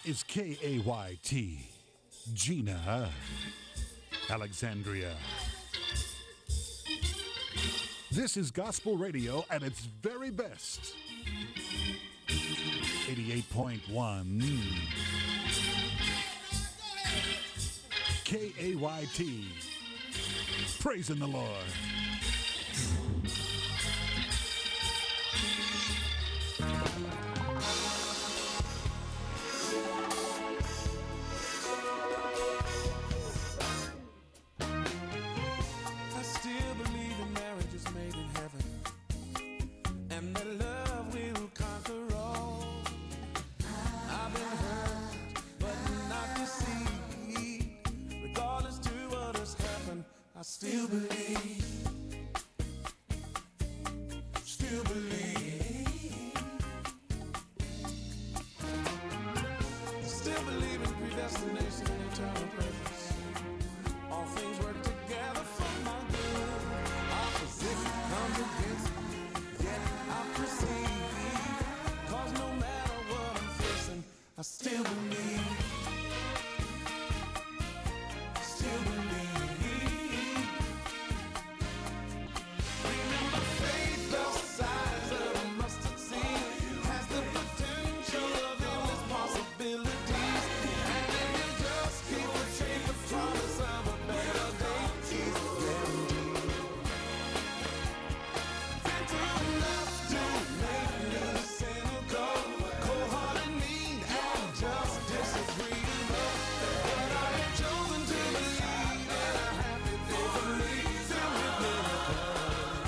is KAYT, Gina, Alexandria. This is gospel radio at its very best. 88.1 KAYT. Praising the Lord. I still believe in marriage is made in heaven, and that love will conquer all. I've been hurt, but not deceived. Regardless to what has happened, I still believe. Still believe. Still believe in predestination and eternal purpose. All things work together for my good. Opposition comes against me, yet I proceed. 'Cause no matter what I'm facing, I still believe. Still believe. Remember, faith the size of a mustard seed has the potential of endless possibilities. And if you just keep the faith, the promise of a better day is guaranteed. Been through enough to make me cynical, cold-hearted, mean, and just disagreeable. But I have chosen to believe that a happy day for me filled with miracles.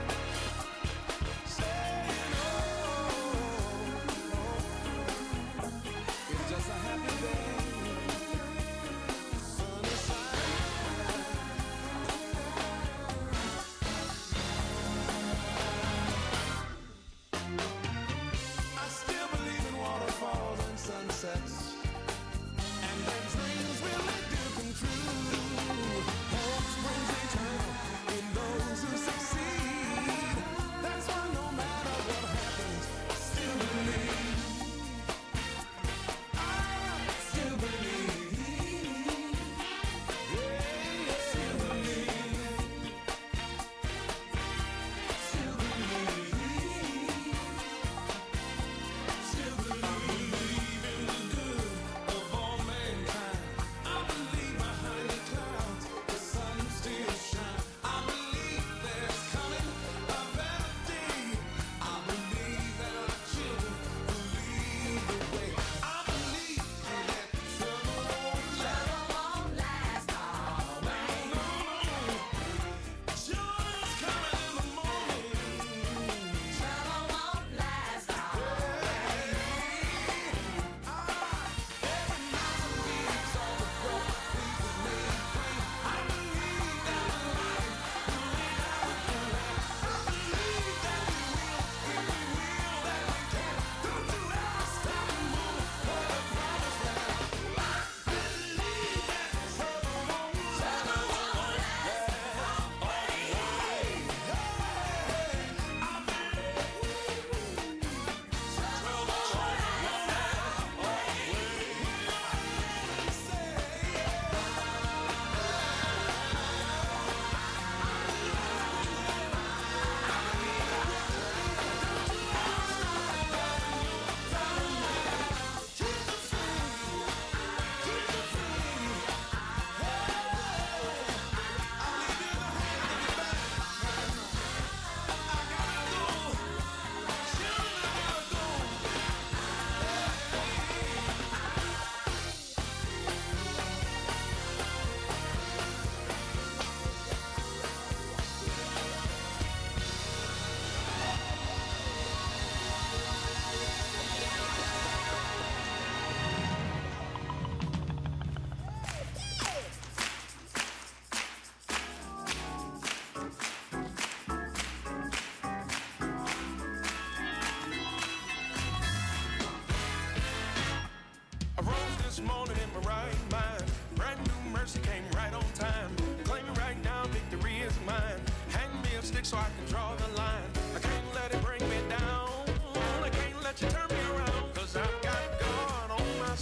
Saying, it's just a happy day. Sun is shining. I still believe in waterfalls and sunsets, and that dreams really do come true. Hope springs eternal in those who succeed. That's why no matter what happens, I still believe. I still believe. Yeah, still believe. Still believe. Still believe in the good of all mankind. I believe behind the clouds the sun still shines. I believe there's coming a better day. I believe that our children will lead the way. I believe that trouble won't last always. Joy's coming in the morning. Trouble won't last always. Every mountain moves, all the broken pieces made free. I believe that the light will lead out the light. I believe that we will, if we will, that we can. Don't you ever stop moving for the promised land. I believe that trouble won't last always. I rose this morning in my right mind. Brand new mercy came right on time. Claim it right now, victory is mine. Hand me a stick so I can draw the line. I can't let it bring me down. I can't let you turn me around. 'Cause I've got God on my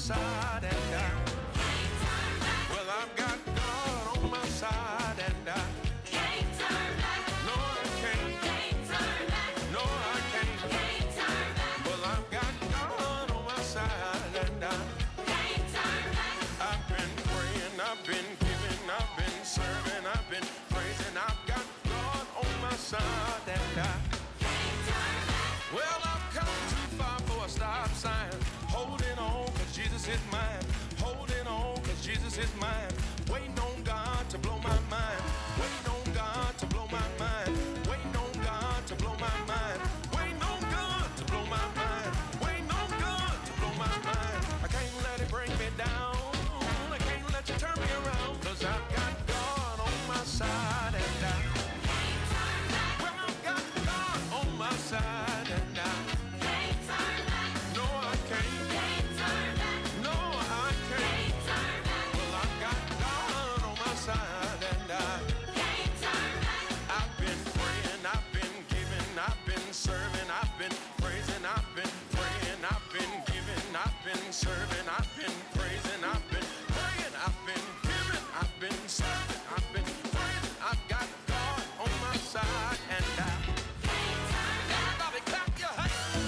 side, and well, I've got God on my side, and can't turn back. No, I can't turn back. No, I can't turn back. Well, I've got God on my side, and can't turn back. I've been praying, I've been giving, I've been serving, I've been praising. I've got God on my side, and can't turn back. Well, I've come too far for a stop sign. Holding on, 'cause Jesus is mine. Holding on, 'cause Jesus is mine. Waiting on God to blow my mind. Waiting on God to blow my mind. Waiting on God to blow my mind. Waiting on God to blow my mind. Waiting on God to blow my mind. I can't let it bring me down. I can't let you turn me around. 'Cause I've got God on my side, and can't turn back. Well, I've got God on my side, and can't turn back. No, I can't. Can't turn back. No, I can't turn back. Well, I've got God on my side, and can't turn back. I've been praying, I've been giving, I've been serving, I've been praising, I've been praying, I've been giving, I've been serving, I've been praising, I've been praying, I've been giving, I've been serving, I've been praising. I've got God on my side, and can't turn back. Everybody clap your hands.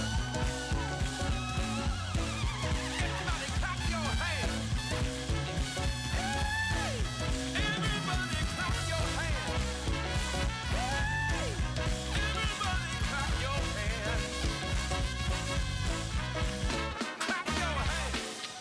Everybody clap your hands. Hey! Everybody clap your hands. Hey! Everybody clap your hands. Clap your hands.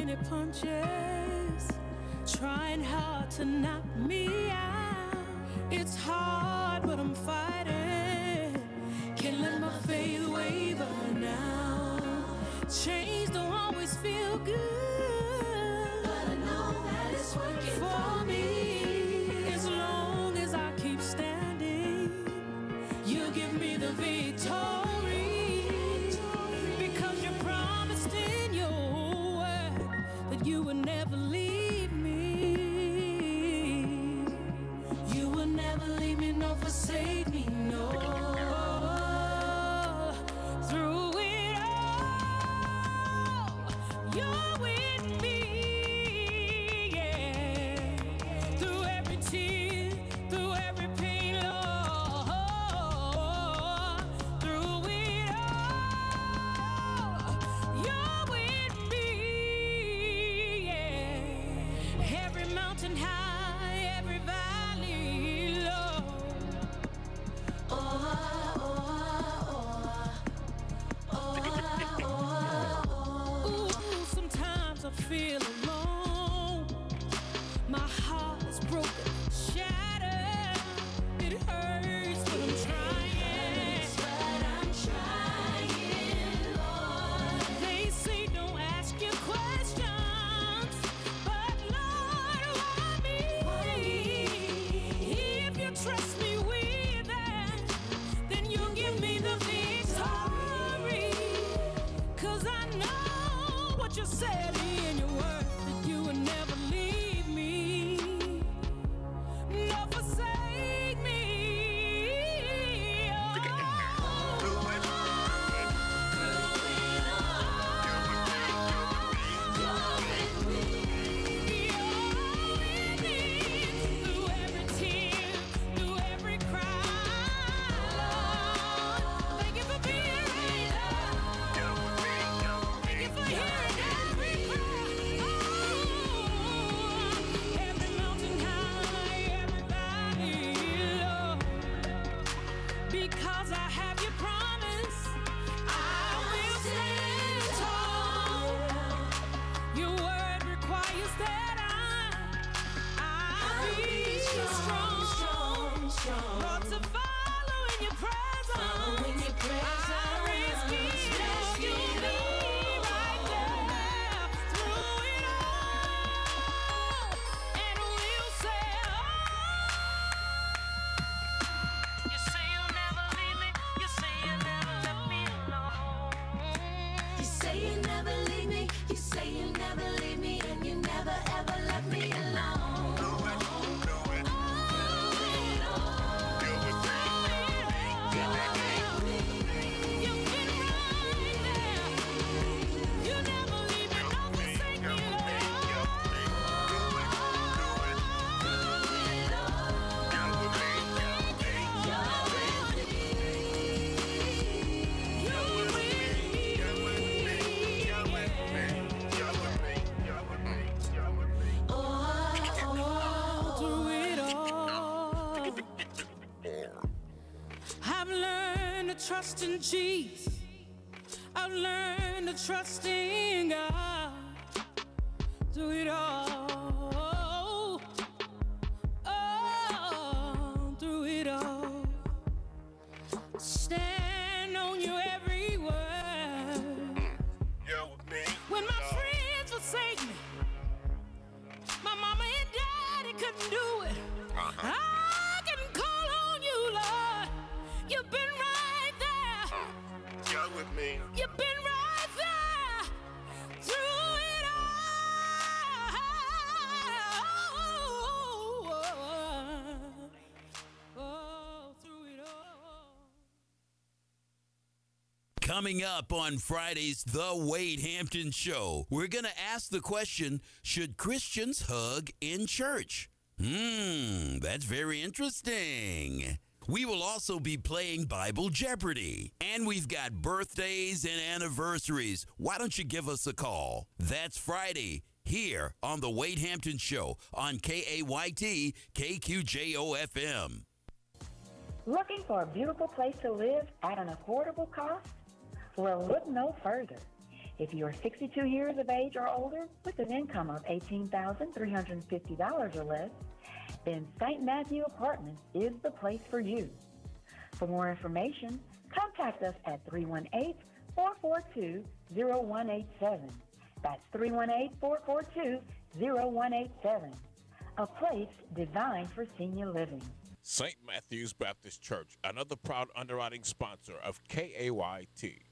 many punches, trying hard to knock me out. It's hard, but I'm fighting. Can't let my faith waver now. Change don't always feel good, but I know that it's working for me. As long as I keep standing, you give me the victory. Because you promised in your word that you would never leave me. You will never leave me nor forsake me, no. Through it all, you're with me, yeah. Through every tear, through every pain, Lord. Through it all, you're with me, yeah. Every mountain high, every valley low. Ooh, sometimes I feel alone. My heart is broken, shattered. It hurts, but I'm trying. Lord. They say don't ask your questions, but Lord, why me? If you trust me with that, then you'll give me the victory. 'Cause I know what you said in your word, that you would never leave me, nor forsake me. Through every tear, through every cry, Lord. Thank you for being right there. Thank you for hearing every cry. Every mountain high, every valley low. Because I have your promise, I will stand tall. Your word requires that I be strong. Lord, to follow in your presence. I risk it. You'll be right there through it all. And we'll say, you say you'll never leave me. You say you'll never let me alone. You say you never leave me, you say you never leave me, and you never ever let me alone. You've been right there. You never leave me, nor forsake me, Lord. Through it all, I've learned to trust in Jesus. I've learned to trust in God. Through it all, oh, through it all, stand on your every word. When my friends forsake me, my mama and daddy couldn't do it. I can call on you, Lord. You've been right there. You've been right there through it all. Oh, through it all. Coming up on Friday's The Wade Hampton Show, we're going to ask the question, should Christians hug in church? That's very interesting. We will also be playing Bible Jeopardy. And we've got birthdays and anniversaries. Why don't you give us a call? That's Friday here on The Wade Hampton Show on KAYT KQJO FM. Looking for a beautiful place to live at an affordable cost? Well, look no further. If you are 62 years of age or older with an income of $18,350 or less, then St. Matthew Apartments is the place for you. For more information, contact us at 318-442-0187. That's 318-442-0187. A place designed for senior living. St. Matthew's Baptist Church, another proud underwriting sponsor of KAYT.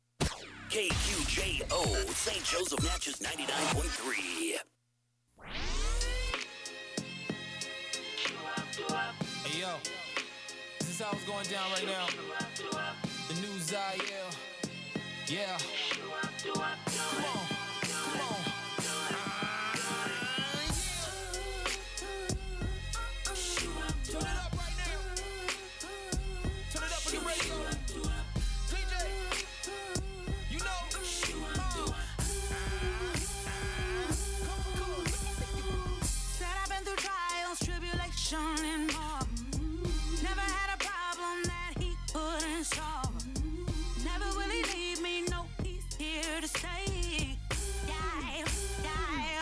KQJO, St. Joseph Natchez 99.3. Hey yo, this is how it's going down right now. The new Zaire. Yeah. Come on. Come on. Turn it up right now. Turn it up on the radio. DJ, you know. Said I've been through trials, tribulation, and more. Never had a problem that he couldn't solve. Never will he leave me, no, he's here to stay. Yeah, yeah.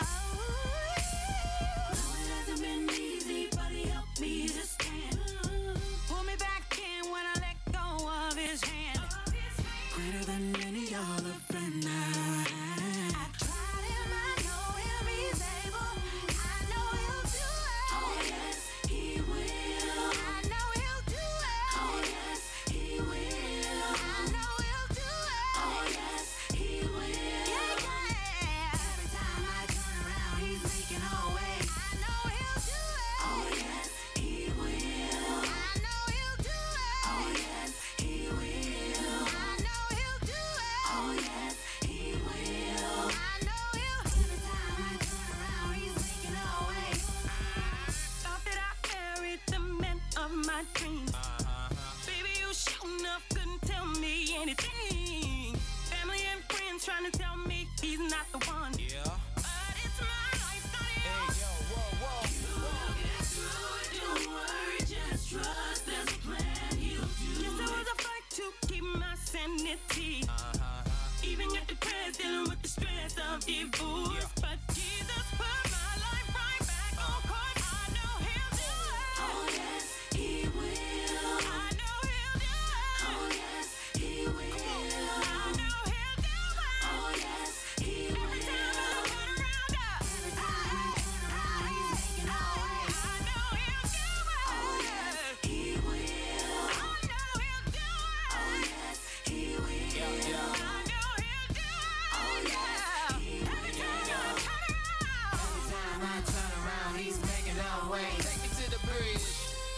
No, it hasn't been easy, but he helped me to stand. Pull me back in when I let go of his hand. Greater than any other friend I had. I tried him, I know him, he's able. I know he'll do it. Oh yes, he will. I know he'll do it. Oh yes, he will. I know he'll do it. Oh yes, he will. Yeah, yeah. Every time I turn around, he's making a way. I know he'll do it. Oh yes, he will. I know he'll do it. Oh yes, he will. I know he'll do it. Oh yes, he will. I know he'll. Every time I turn around, he's making a way. Thought that I buried the men of my dreams. Baby, you sure enough couldn't tell me anything. Family and friends trying to tell me he's not the one. Yeah. But it's my life, not Hey yours. yo, whoa. You will get through it, don't worry, just trust there's a plan he'll do. Yes, there was a fight to keep my sanity. Even got the press dealing with the stress of divorce. But Jesus put my life right back on course. I know he'll do it. Oh yes, he will. I know he'll do it. Oh yes, he will. I know he'll do it. Oh yes, he will. Every time I turn around, every time I turn around, he's making a way. I know he'll do it. Oh yes, he will. I know he'll do it. Oh yes, he will. Yeah. I know he'll do it. Oh yeah. Every time I turn around. Every time I turn around, he's making a way. Take me to the bridge.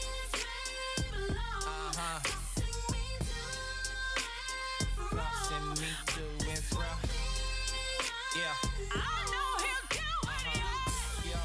Crossing me to and fro. Yeah. I know he'll do it. Yeah.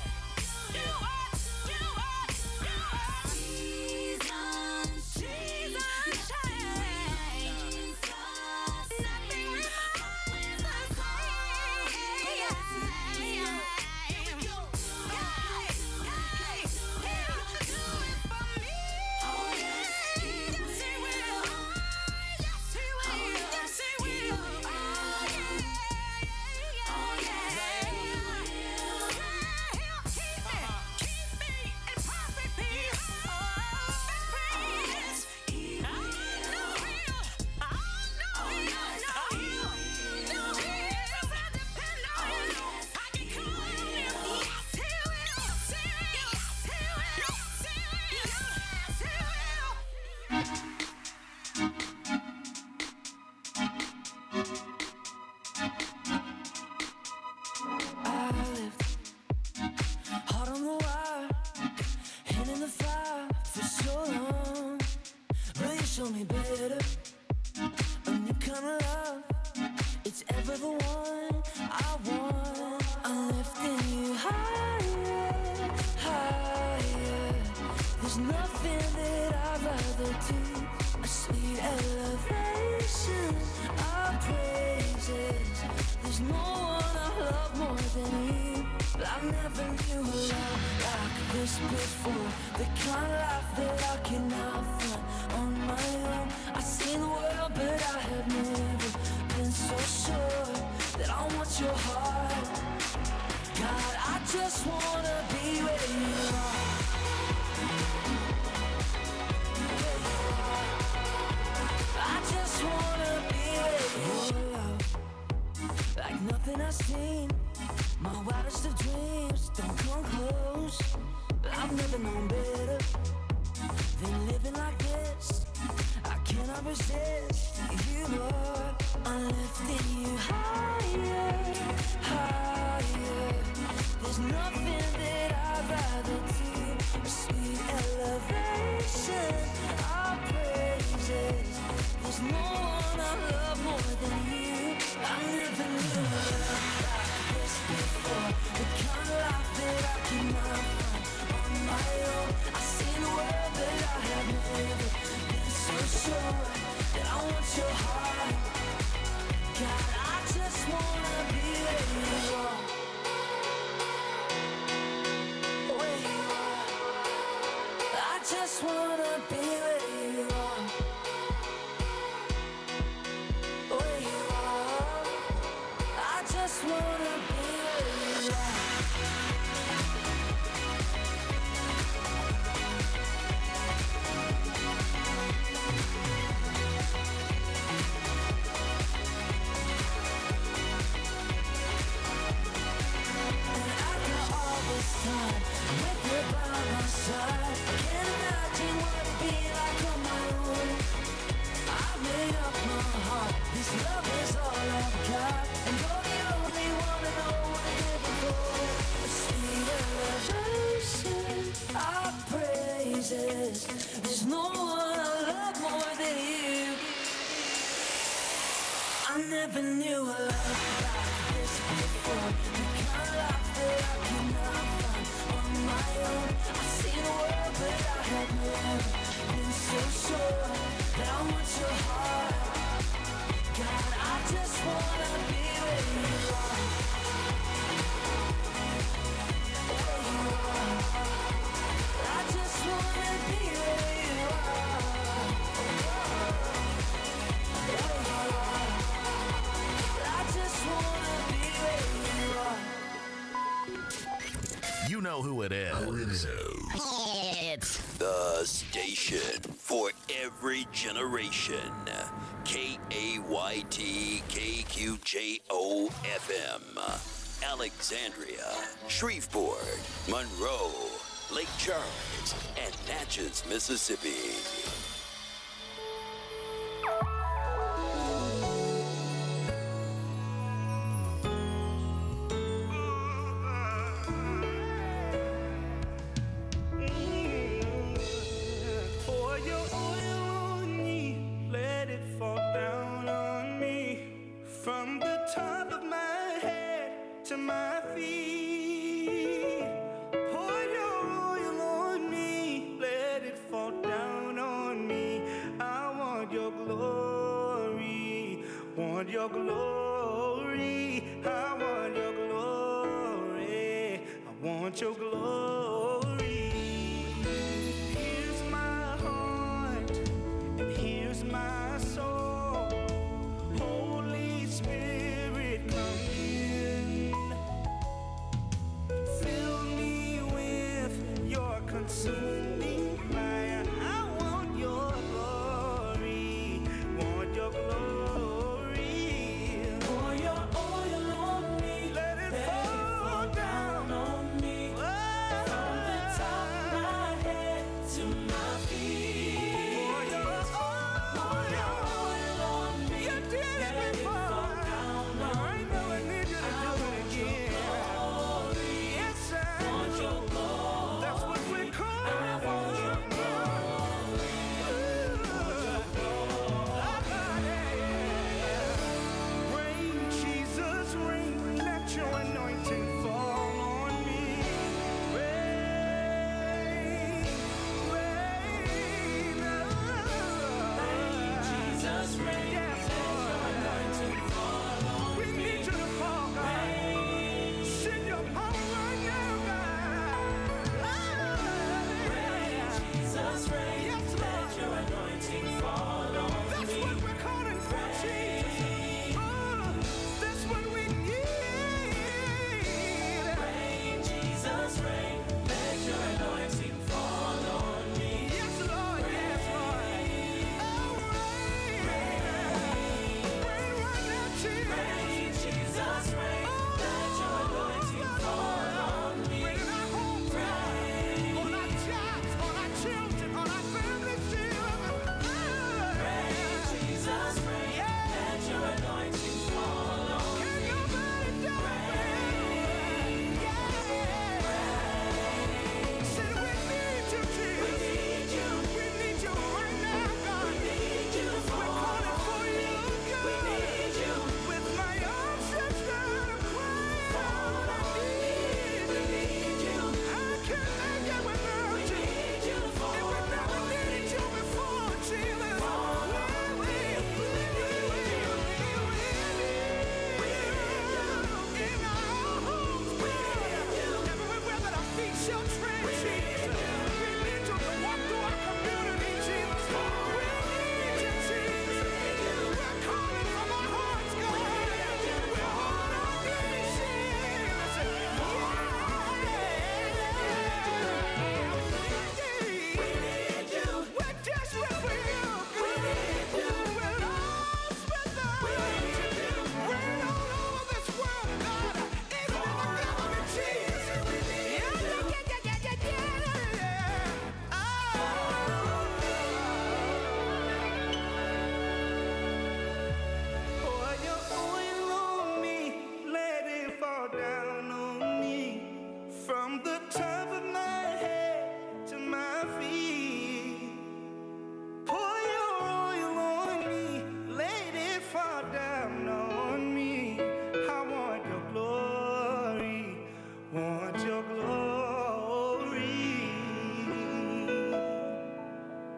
show me better. A new kind of love, it's ever the one I want. I'm lifting you higher, higher. There's nothing that I'd rather do. A sweet elevation of praises. There's no one I love more than you. But I never knew a love like this before. The kind of life that I cannot find on my own. I've seen the world, but I have never been so sure that I want your heart. God, I just wanna be where you are. I just wanna be where you are. Like nothing I've seen, my wildest of dreams don't come close. I've never known better than living like this. I cannot resist you, Lord. I'm lifting you higher, higher. There's nothing that I'd rather do. Sweet elevation, our praises. There's no one I love more than you. I never knew love like this before. The kind of life that I cannot find on my own. I've seen the world, but I have never been so sure that I want your heart. God, I just wanna be where you are. Where you are. I just wanna be where you are. Where you are. I just wanna be where you are. Time with you by my side, I can't imagine what it'd be like on my own. I've made up my heart, this love is all I've got, and you're the only one I know what I'm living for. A sweet elevation, our praises. There's no one I love more than you. I never knew a love like this before. The kind of life that I cannot find on my own. I've seen the world, but I have never been so sure that I want your heart. God, I just wanna be where you are. Where you are. I just wanna be where you are. Where you are. I just wanna be where you are. You know who it is. It's the station for every generation. KAYT KQJO FM. Alexandria, Shreveport, Monroe, Lake Charles, and Natchez, Mississippi. Pour your oil on me, let it fall down on me. From the top of my head to my feet. Pour your oil on me, let it fall down on me. I want your glory, want your glory. I want your glory, I want your glory. Here's my heart, and here's my soul. Holy Spirit, come in. Fill me with your consuming fire. I want your glory, want your glory. Pour your oil on me, let it fall down on me. From the top of my head to my feet. Pour your oil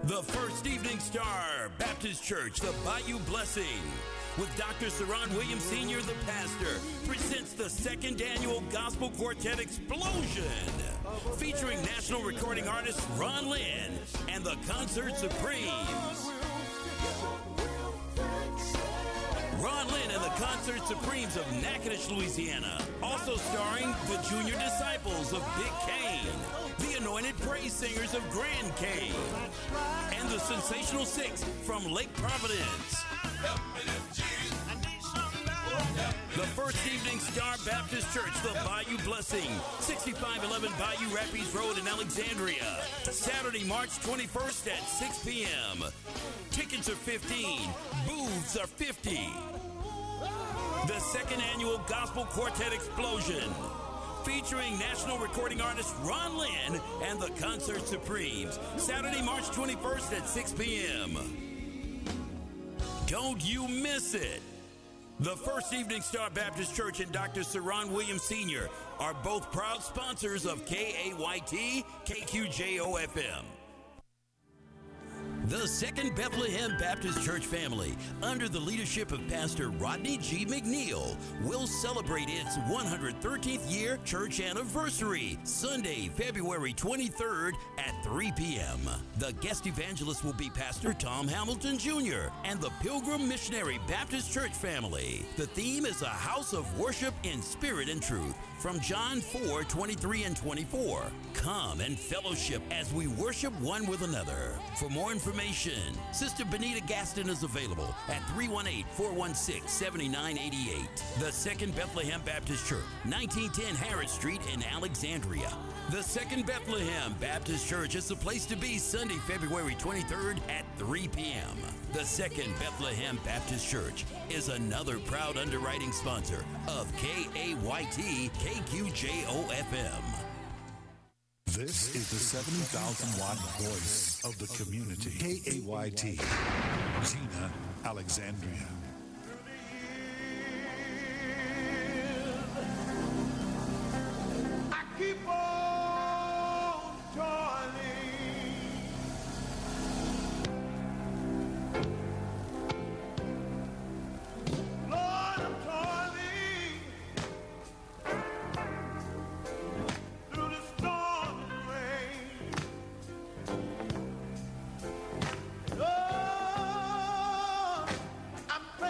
The First Evening Star Baptist Church, the Bayou Blessing, with Dr. Saron Williams Sr., the pastor, presents the second annual Gospel Quartet Explosion, featuring national recording artist Ron Lynn and the Concert Supremes. Ron Lynn and the Concert Supremes of Natchitoches, Louisiana. Also starring the Junior Disciples of Big Cane, the Anointed Praise Singers of Grand Cane, and the Sensational Six from Lake Providence. The First Evening Star Baptist Church, the Bayou Blessing, 6511 Bayou Rapids Road in Alexandria. Saturday, March 21st at 6 p.m. Tickets are $15. Booths are $50. The second annual Gospel Quartet Explosion, featuring national recording artist Ron Lynn and the Concert Supremes. Saturday, March 21st at 6 p.m. Don't you miss it. The First Evening Star Baptist Church and Dr. Saron Williams Sr. are both proud sponsors of KAYT KQJO-FM. The Second Bethlehem Baptist Church family, under the leadership of Pastor Rodney G. McNeil, will celebrate its 113th year church anniversary, Sunday, February 23rd at 3 p.m. The guest evangelist will be Pastor Tom Hamilton Jr. and the Pilgrim Missionary Baptist Church family. The theme is a house of worship in spirit and truth, from John 4:23 and 24. Come and fellowship as we worship one with another. For more information, Sister Benita Gaston is available at 318-416-7988. The Second Bethlehem Baptist Church, 1910 Harris Street in Alexandria. The Second Bethlehem Baptist Church is the place to be Sunday, February 23rd at 3 p.m. The Second Bethlehem Baptist Church is another proud underwriting sponsor of KAYT KQJO-FM. This is the 70,000-watt voice of the community. KAYT, Gina, Alexandria. I keep on toiling. Lord, I'm toiling through the storm and rain. Lord, I'm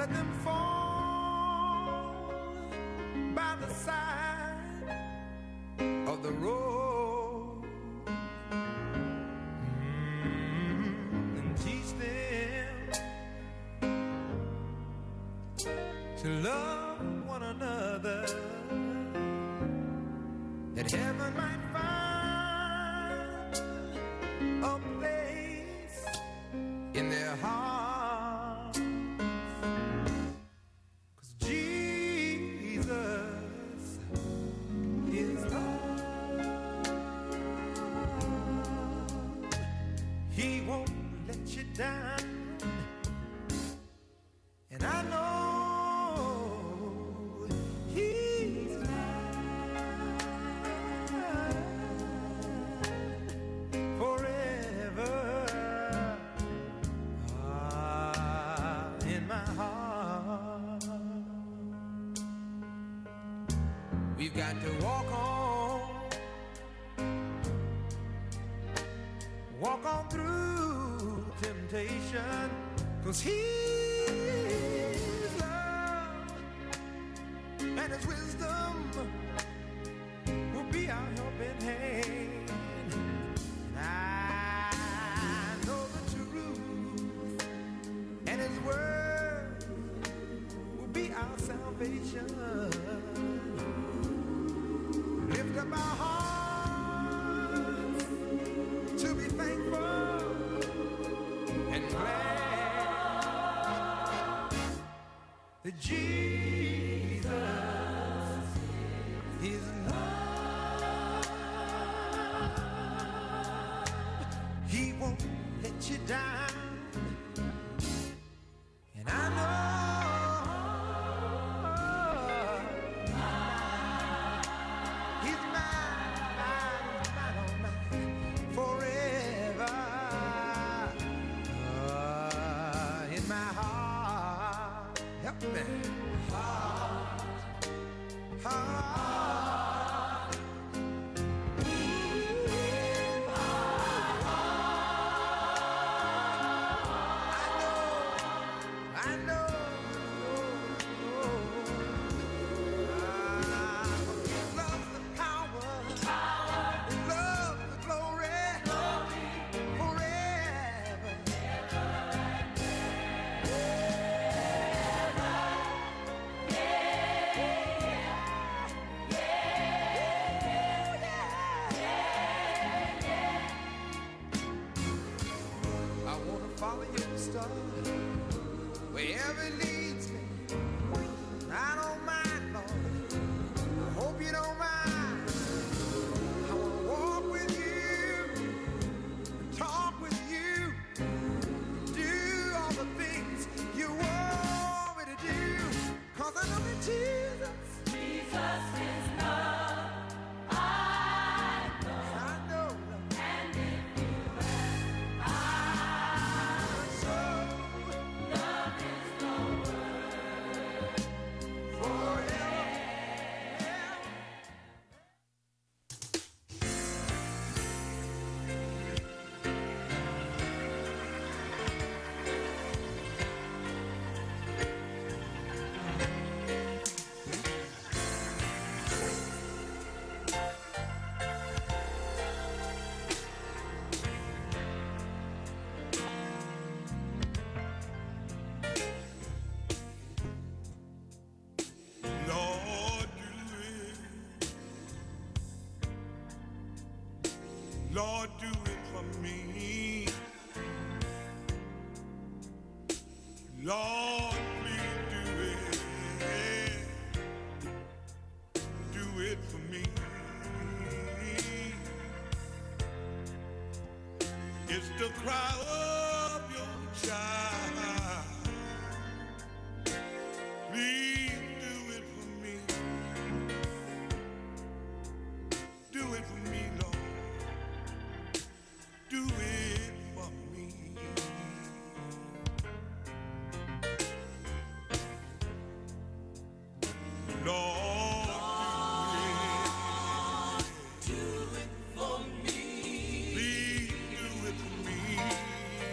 let them fall by the side of the road. And teach them to love one another, that heaven might find a place in their hearts. 'Cause Jesus is love. He won't let you down. And I know He's mine forever. In my heart, we've got to walk on through temptation, 'cause His love and His wisdom will be our helping hand. And I know the truth, and His word will be our salvation. Lift up our hearts to be thankful and glad that Jesus is love. He won't let you down. And I know He's mine, oh mine, forever. In my heart, help me. Heart. I know. His love's the power. His love's the glory. Forever. I wanna follow your star wherever it leads me. I don't mind, Lord. I hope you don't mind. I wanna walk with you, talk with you, do all the things you want me to do. 'Cause I know that Jesus is love. I know, Lord. And if you so love is the word forever. Lord, do it. Lord, do it for me. Lord, please do it. Do it for me. It's the cry of your child. Please do it for me. Do it for me, Lord. Do it for me. Lord, do it for me. Please do it for me.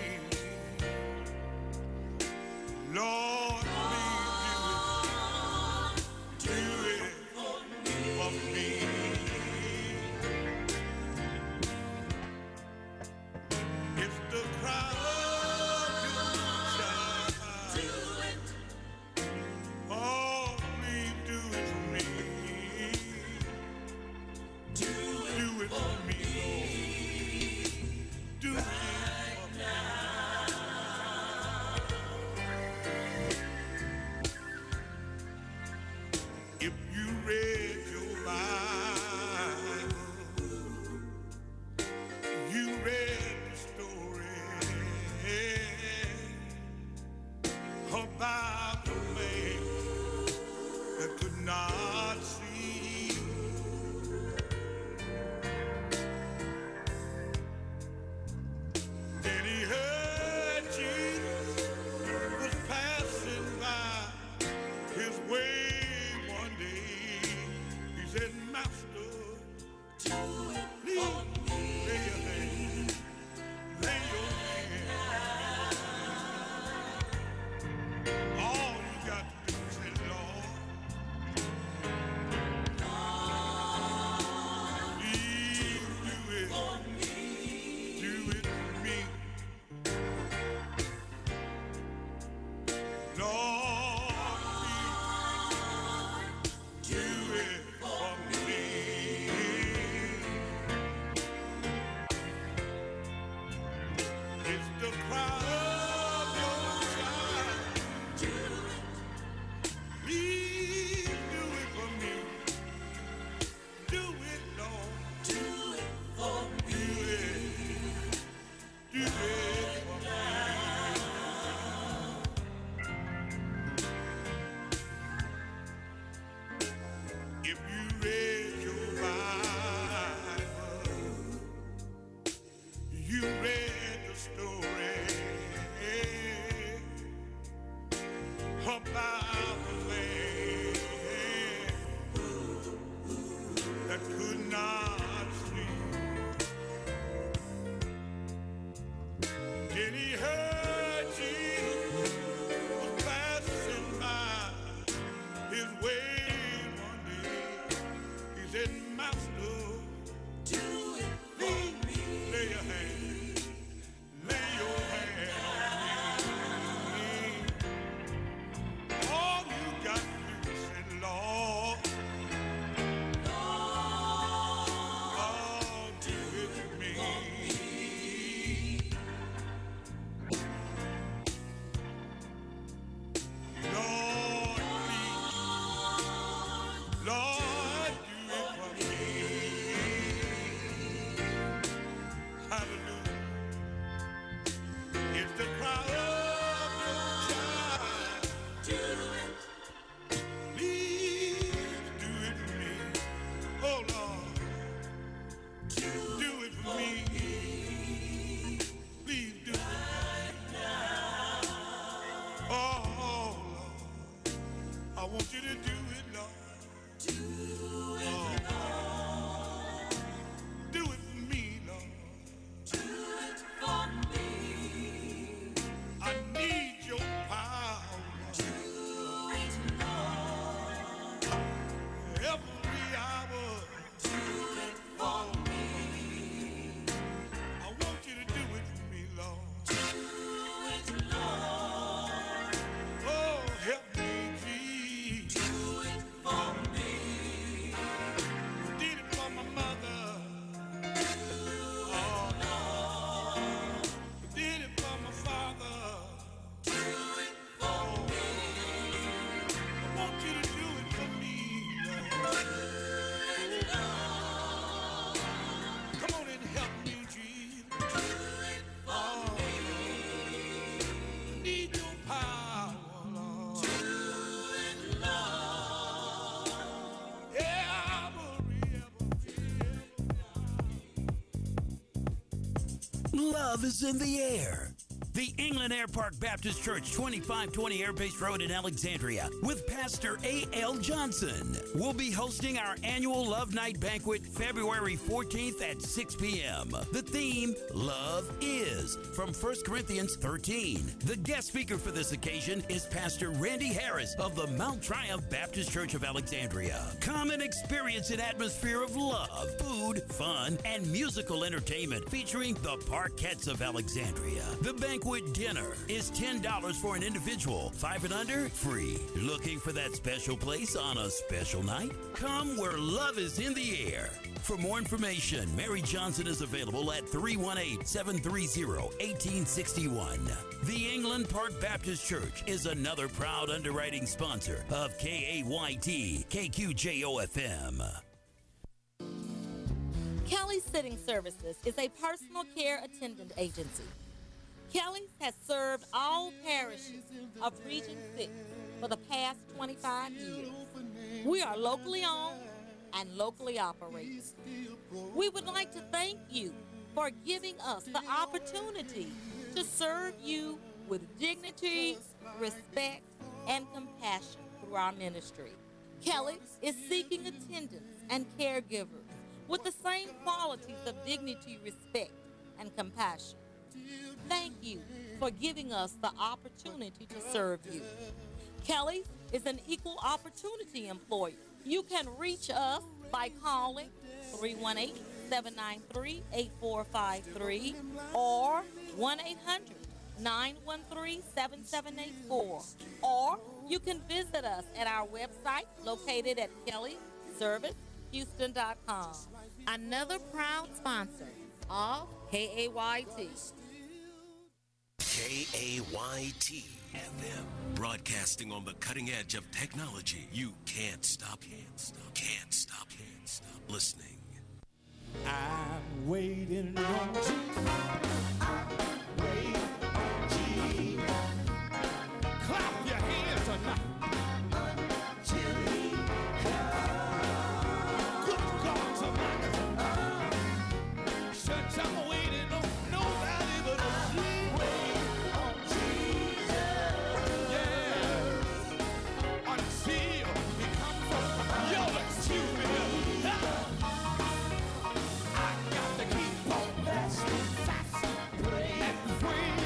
want you to do it, Lord. Do it, Lord. Do it for me, Lord. Do it for me. I need your power. Do it, Lord. Every hour. Do it for me. I want you to do it for me, Lord. Do it, Lord. Oh, help me, Jesus. Do it for me. You did it for my mother. Oh, Lord. You did it for my father. Do it for me. I want you to do it for me, Lord. Do it, Lord. Come on and help me, Jesus. Do it for me. I need your power, Lord. Do it, Lord. Love is in the air. The England Air Park Baptist Church, 2520 Airbase Road in Alexandria, with Pastor A.L. Johnson. We'll be hosting our annual Love Night Banquet February 14th at 6 p.m. The theme, Love Is, from 1 Corinthians 13. The guest speaker for this occasion is Pastor Randy Harris of the Mount Triumph Baptist Church of Alexandria. Come and experience an atmosphere of love, food, fun, and musical entertainment featuring the Parkettes of Alexandria. The banquet dinner is $10 for an individual. 5 and under, free. Looking for that special place on a special night? Come where love is in the air. For more information, Mary Johnson is available at 318-730-1861. The England Park Baptist Church is another proud underwriting sponsor of KAYT KQJO-FM. Kelly's Sitting Services is a personal care attendant agency. Kelly's has served all parishes of Region 6 for the past 25 years. We are locally owned and locally operated. We would like to thank you for giving us the opportunity to serve you with dignity, respect, and compassion through our ministry. Kelly's is seeking attendants and caregivers with the same qualities of dignity, respect, and compassion. Thank you for giving us the opportunity to serve you. Kelly is an equal opportunity employer. You can reach us by calling 318-793-8453 or 1-800-913-7784. Or you can visit us at our website located at kellyservicehouston.com. Another proud sponsor of KAYT. KAYT FM, broadcasting on the cutting edge of technology. You can't stop listening. I'm waiting on Jesus. I'm waiting on Jesus. Clap your hands tonight. Until he comes. Good God, somebody. Church, I'm waiting on nobody but a Jesus. Yeah. Until he comes from your excuse me. I got to keep on fasting, and praying.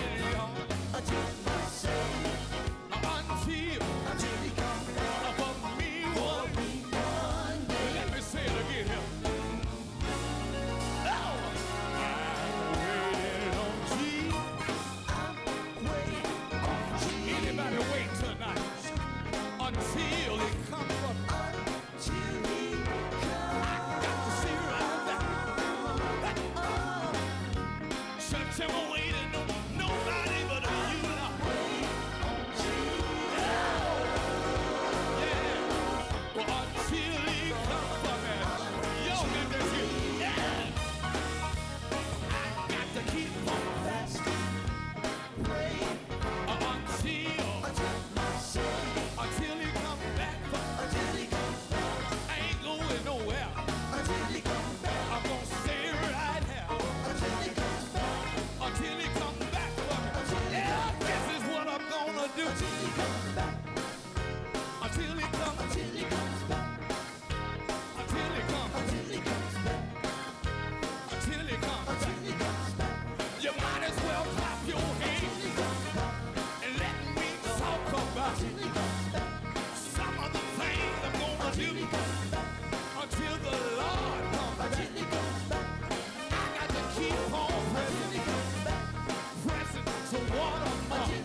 until the Lord comes back. I got to keep on pressing toward a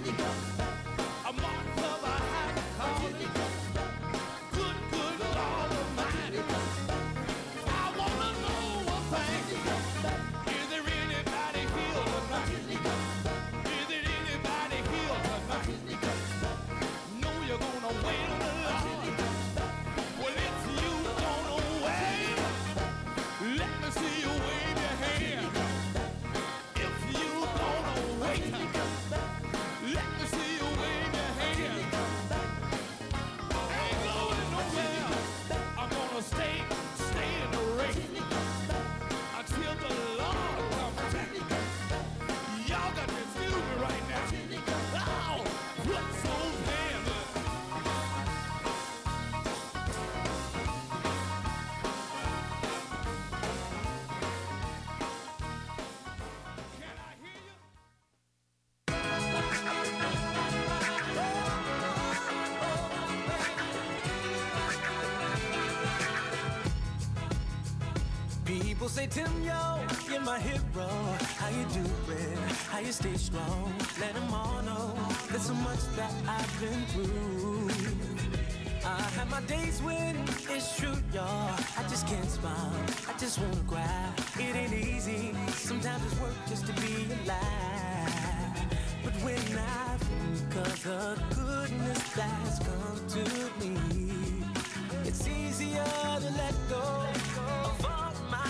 mark of a high calling. Good Lord Almighty. I wanna know one thing. Is there anybody here tonight? Is there anybody here tonight? Know you're gonna wait on the Lord. Well, if you gonna wait, let me see you wave your hand. If you gonna wait, let me see you wave your hand. Ain't going nowhere. I'm gonna stay in the race until the Lord comes back. Y'all got to excuse me right now. Oh, put those hands up. Can I hear you? People say, Tim, yo, you're my hero. How you doing? How you stay strong? Let them all know there's so much that I've been through. I have my days when it's true, y'all. I just can't smile. I just wanna cry. It ain't easy. Sometimes it's work just to be alive. But when I think of the goodness that's come to me, it's easier to let go of all my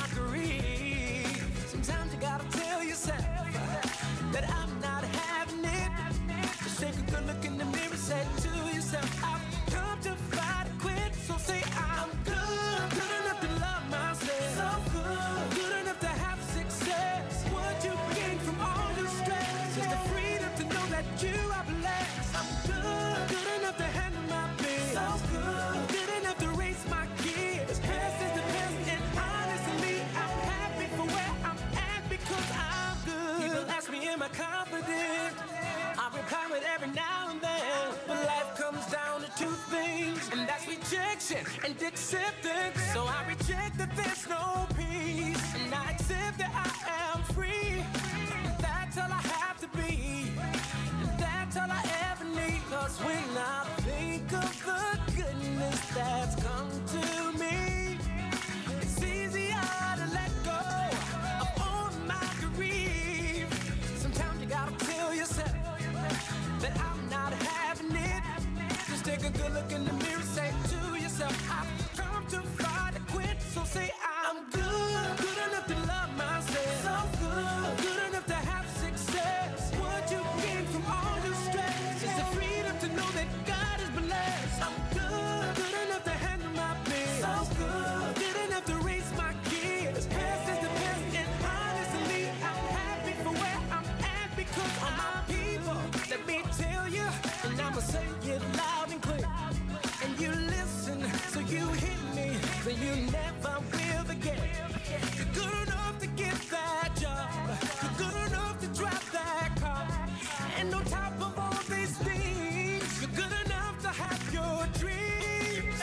grief. Sometimes you gotta tell yourself that I'm not having it. Just take a good look in the mirror, say to yourself, I've come to fight or quit. So say I'm good enough to love myself, so good enough to have success. What you gain from all your stress is the freedom to know that you are blessed. I'm good enough to handle my biz, so good enough to raise my kids. Past is the past, and honestly, I'm happy for where I'm at because I'm good. People ask me, am I confident? I reply with every now and then. But life comes down to two things, and that's rejection and acceptance. So I reject that there's no peace, and I accept that I am free. And that's all I have to be, and that's all I ever need. Cause when I think of the goodness that's come to me, it's easier to let go of all my grief. Sometimes you gotta tell yourself that I'm not having it. Just take a good look in the mirror, say to yourself, I've come to fight or quit. So say I'm good enough to love myself, so good enough to have success. What you gain from all your stress is the freedom to know that God is blessed. I'm good enough to handle my biz, so good enough to raise my kids. Past is the past, and honestly, I'm happy for where I'm at because of my people. Let me tell you, and I'ma say it loud and clear, and you listen so you hear me, so you never will forget. You're good enough to get that job, you're good enough to drive that car, and on top of all these things, you're good enough to have your dreams.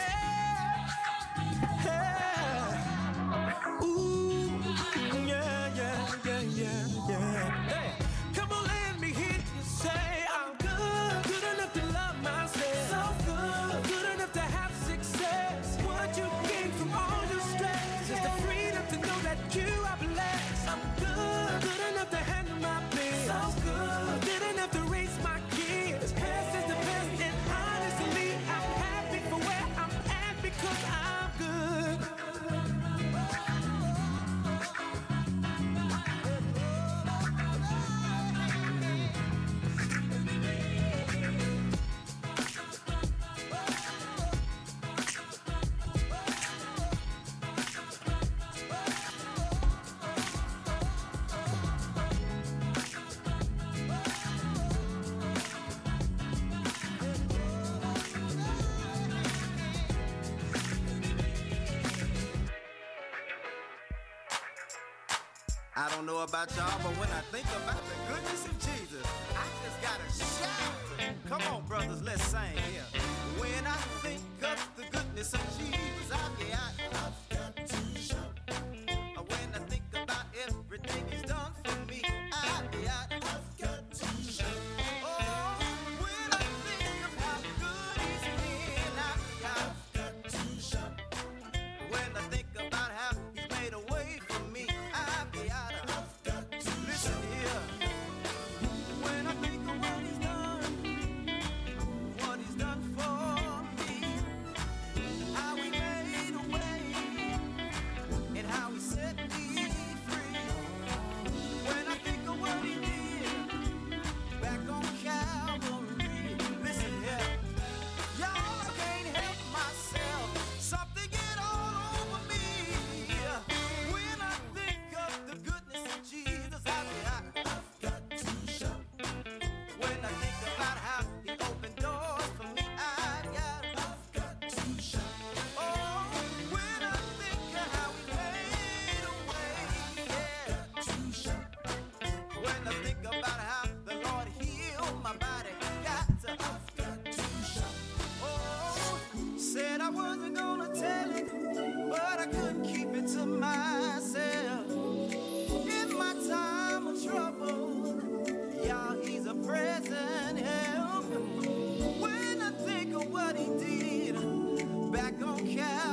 Yeah. Ooh, yeah. Hey, come on, let me hear you say I'm good enough to love myself, so good enough to have success. What you gain from all your stress is the freedom to know that you are blessed. I'm good enough to handle my biz, so good enough to raise my kids. Past is the past, and honestly, I'm happy for where I'm at because I'm good. I don't know about y'all, but when I think about the goodness of Jesus, I just gotta shout. Come on, brothers, let's sing here. When I think of the goodness of Jesus, I care.